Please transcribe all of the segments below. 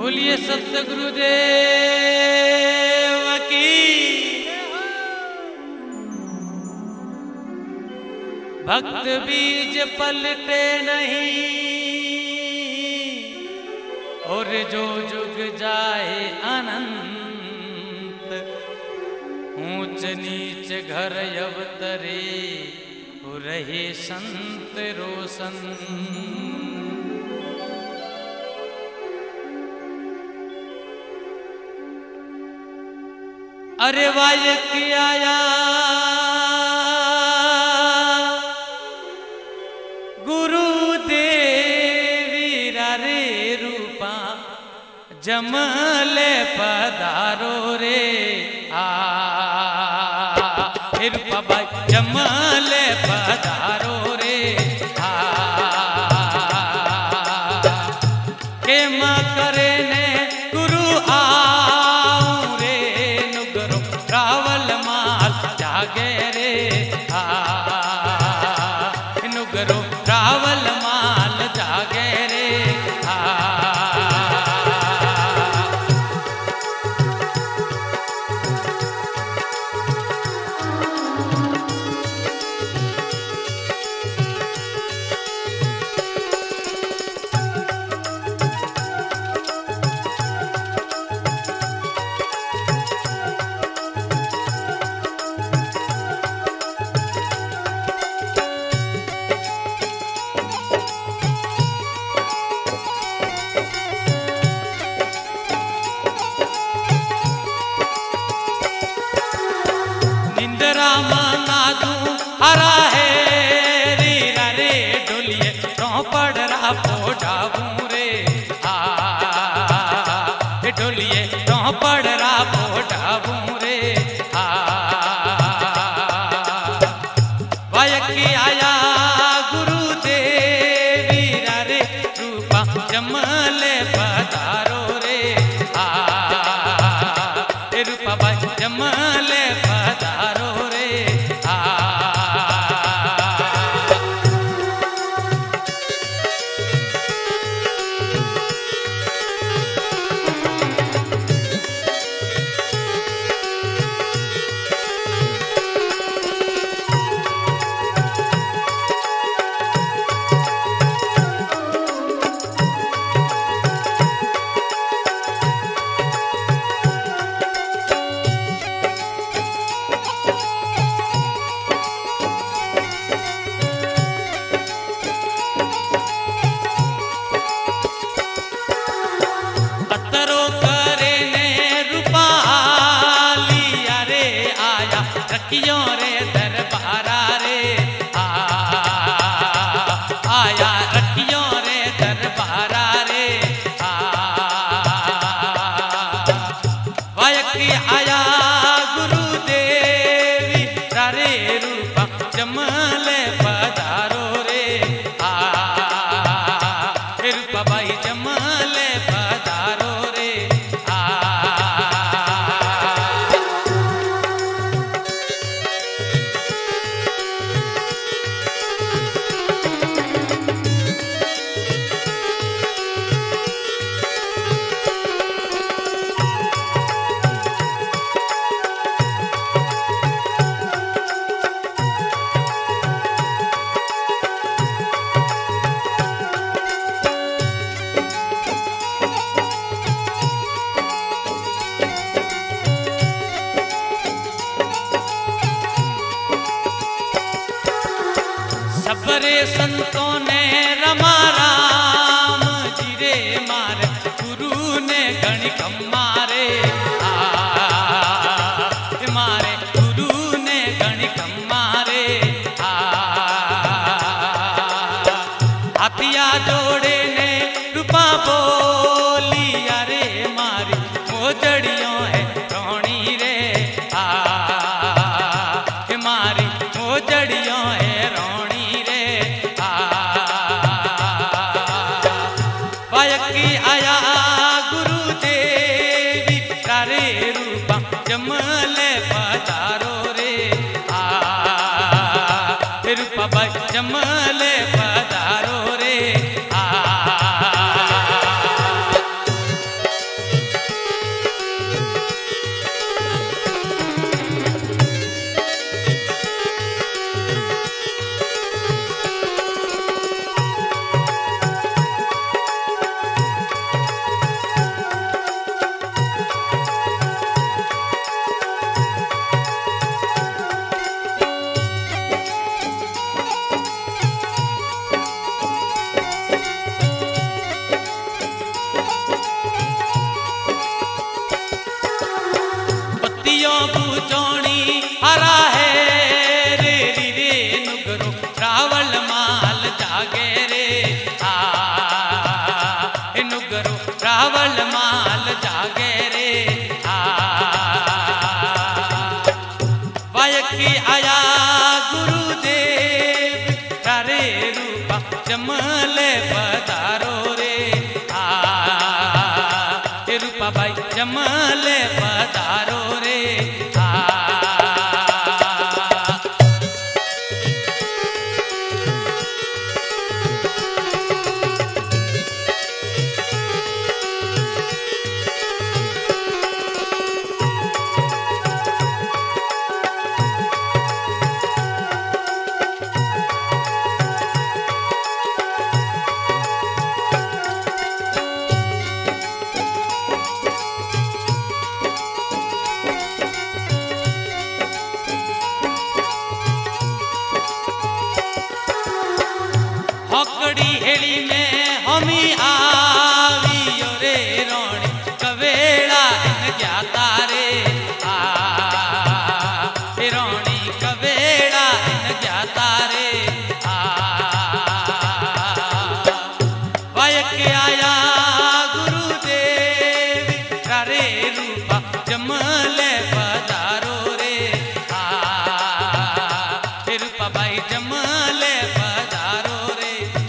बोलिए सतगुरुदेव की। भक्त बीज पलटे नहीं और जो जुग जाए अनंत। ऊंच नीच घर अवतरे हो रहे संत रोशन। अरे वायक आया गुरुदेवी रे रूपा जमले पधारो रे रूपा भाई जमले पधारो रे के माँ करे ने गुरु आऊं रे नुगरो रावल माल जागे रे नुगरो रावल माल जागे रे हरा है रीरा रे डोलिए तो पड़ रहा पोडाबू रे डोलिए तो पड़ रहा पोडाबू रे वायकी आया गुरुदेवी रे रूपा जमले पधारो रे रूपा भाई जमले पधारो रे रखियो रे दरबारा रे आया रखियो रे दरबारा रे वायकी आया गुरुदेवी रे रूपा जमले पधारो रे रूपा भाई जमले पधारो रे सबरे संतों ने रमा राम जी रे मारे गुरु ने गणिक मारे मारे गुरु ने गणिक मारे हाथिया जोड़े ने रूपा बोली अरे मारी मोजड़ियों है रोणी रे मारी मोजड़ियों है रोणी वायकी आया गुरुदेवी रे रूपा जमले पधारो रे रूपा भाई जमले पधारो रे डुगरो रावल माल जागे रे वायकी आया गुरुदेव रे रूपा जमले पधारो रे रूपा भाई जमले पधारो रे हकड़ी हेली में हमी आवियो रे रोणी कवेड़ा इन ज्ञाता रे रोणी कवेड़ा इन ज्ञाता रे वायक आया गुरुदेव रे रूपा जमले पधारो रे रूपा भाई जमले पधारो रे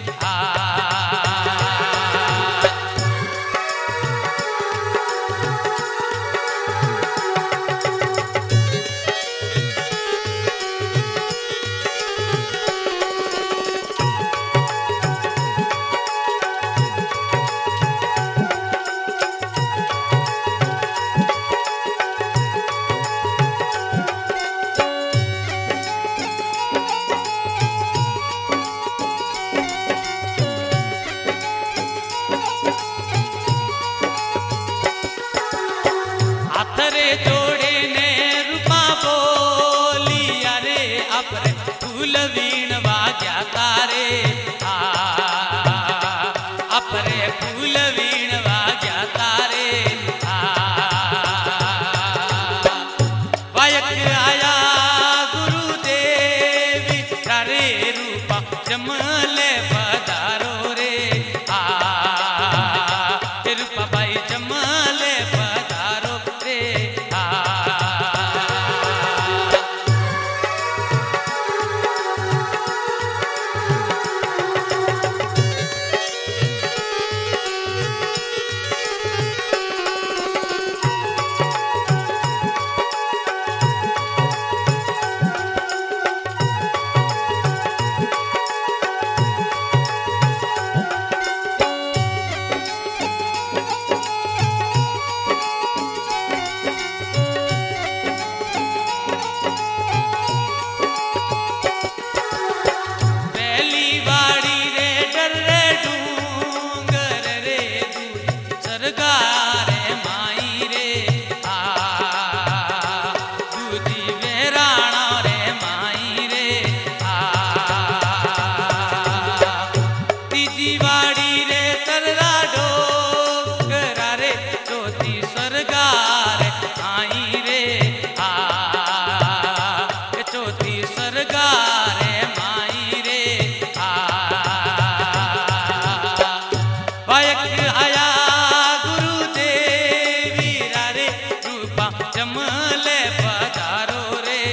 हाथरे जोड़े ने रूपा बोलिया रे अपरे फूल वीण वाग्या तारे अपरे फूल वीण वाग्या तारे वायक आया गुरुदेव रे रूपा जमले पधारो रे रूपा भाई जमले पधारो रे जमले पधारो रे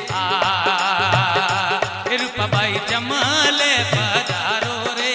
रूपा भाई जमले पधारो रे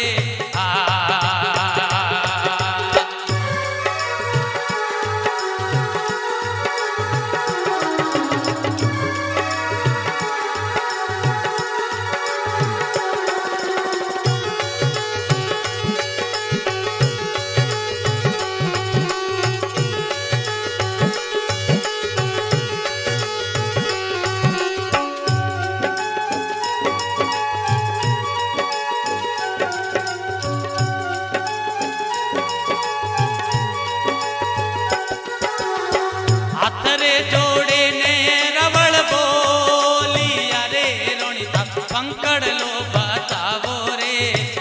हाथरे जोड़े ने रवल बोलिया रे रोणी तक पंकड़ लो बतावो रे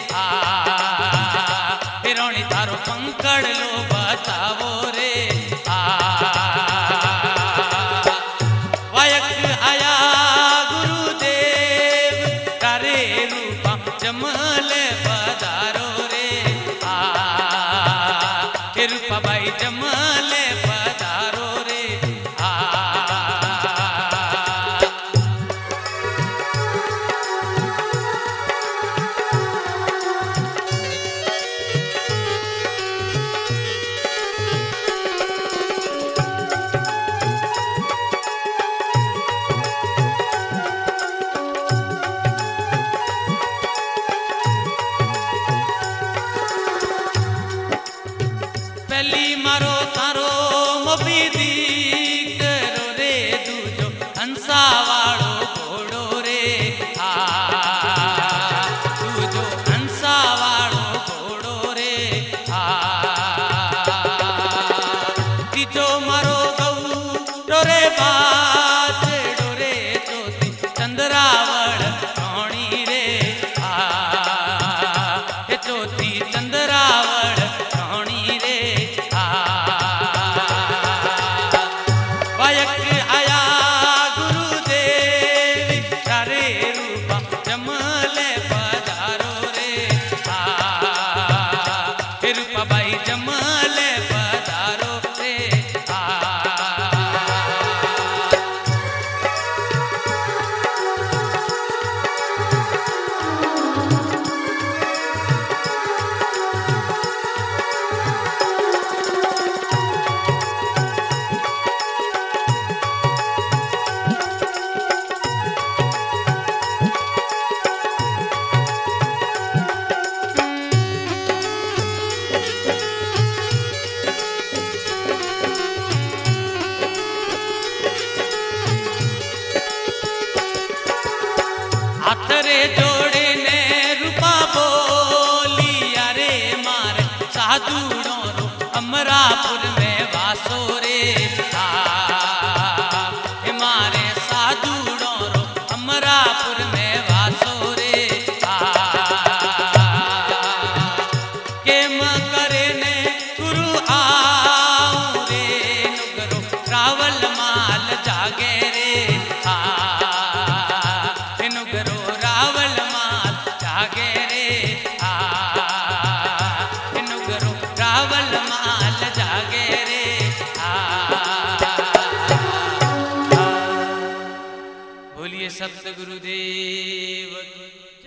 रोणी तारो पंकड़ लो बतावो रे वायक आया गुरुदेव रे रूपा जमले पधारो रे रूपाबाई जमले पधारो रे पहली मारो तारो मोबीदी करो रे दूजो हंसा वाड़ो घोड़ो रे दूजो हंसा वाड़ो घोड़ो रे तीजो मारो गौ रे बाजड़ो रे चौथी चंद्रावड़ रोणी रे चौथी चंद्रावड़ रूपाबाई जमले पधारो रे हाथरे जोड़े ने रूपा बोलिया रे मारे साधुड़ों रो अमरापुर में वासो रे मारे साधुड़ों रो अमरापुर में वासो रे केम करे ने गुरु आओ रे नुगरो रावल माल जागे रे नुगरो रावल माल जागे रे नुगरो रावल माल जागे रे बोलिए सप्त गुरुदेव।